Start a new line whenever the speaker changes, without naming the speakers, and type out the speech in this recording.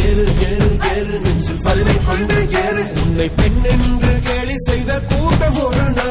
ஏறு ஏறு ஏறு நெஞ்சில் பதினை கொண்டு ஏறு. உன்னை பெண் என்று கேலி செய்த கூட்டம் ஒரு நாள்